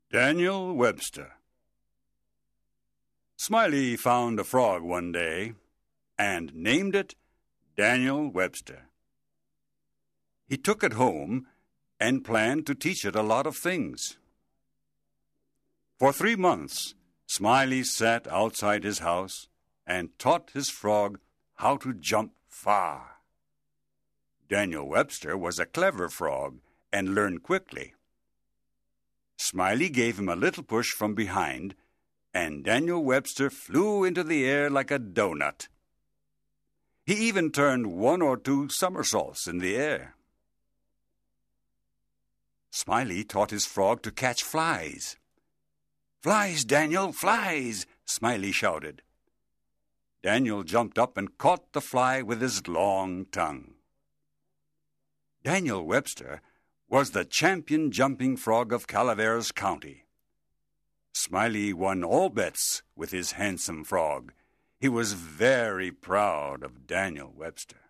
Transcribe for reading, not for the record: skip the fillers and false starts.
Daniel Webster. Smiley found a frog one day and named it Daniel Webster. He took it home and planned to teach it a lot of things. For 3 months, Smiley sat outside his house and taught his frog how to jump far. Daniel Webster was a clever frog and learned quickly. Smiley gave him a little push from behind, and Daniel Webster flew into the air like a doughnut. He even turned 1 or 2 somersaults in the air. Smiley taught his frog to catch flies. "Flies, Daniel, flies!" Smiley shouted. Daniel jumped up and caught the fly with his long tongue. Daniel Webster was the champion jumping frog of Calaveras County. Smiley won all bets with his handsome frog. He was very proud of Daniel Webster.